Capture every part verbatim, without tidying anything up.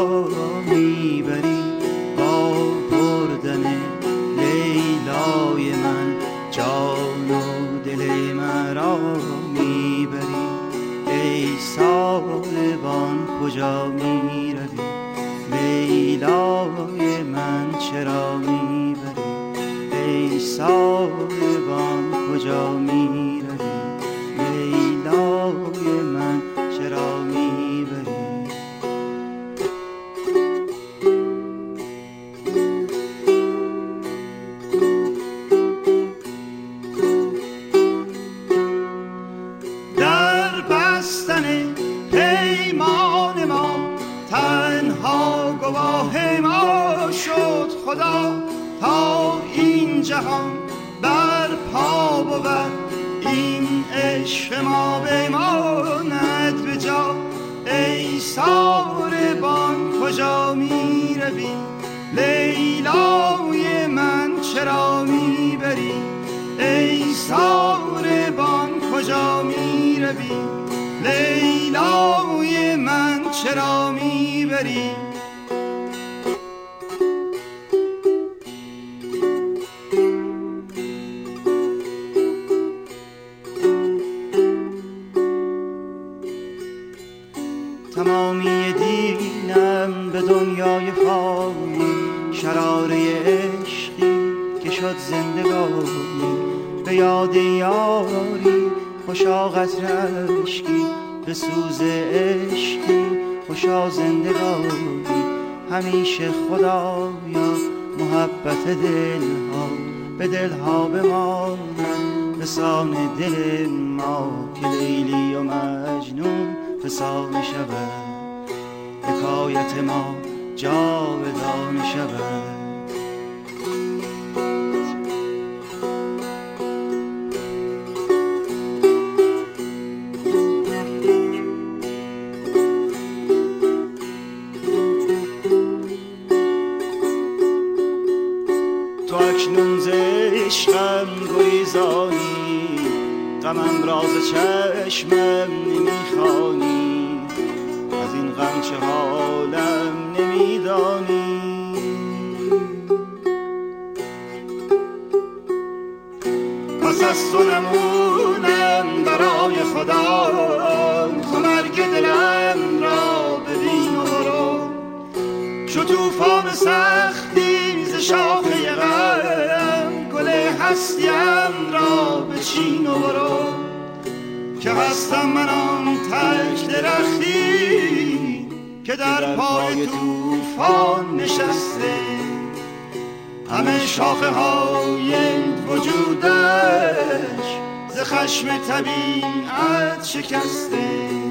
مرا میبری، با بردن لیلای من جان و دل مرا میبری. ای ساربان کجا میروی، لیلای من چرا میبری؟ ای ساربان کجا میروی، لیلای من چرا میبری؟ در بستن پیمان ما تنها گواه ما شد خدا، تا این جهان بر پا بود این عشق ما بماند به جا. ای ساربان کجا می روی، لیلای من چرا می بری؟ ای ساربان کجا می روی، لیلای من چرا می بری؟ تمامی دینم به دنیای فانی، شراره عشقی که شد زندگانی. به یاد یاری خوشا قطره اشکی، به سوز عشقی خوشا زندگانی. همیشه خدایا محبت دلها به دلها بماند، به سان دل ما که لیلی و مجنون فسانه شود، حکایت ما جاودانه شود. تو اکنون ز عشقم گریزانی، غمم راز چشمم نمیخوانی، از این غم چه حالم نمیدانی. پس از تو نمونم برای خدا، تو مرگ دلم را ببین و برو. شو توفان سختی ز شاخه غم، گل هستیم را بچین و برو. که هستم من آن تک درختی که در پای توفان نشسته، همه شاخه های وجودش ز خشم طبیعت شکسته.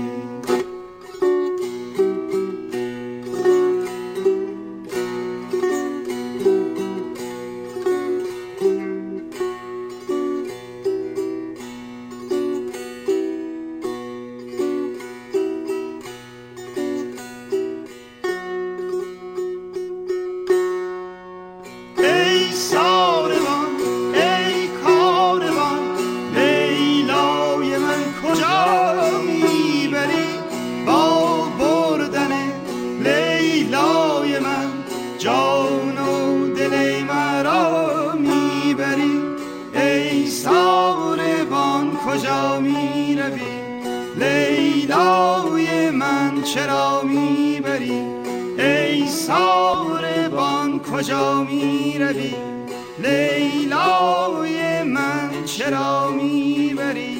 جان و دل مرا میبری. ای ساربان کجا میروی، لیلای من چرا میبری؟ ای ساربان کجا میروی، لیلای من چرا میبری؟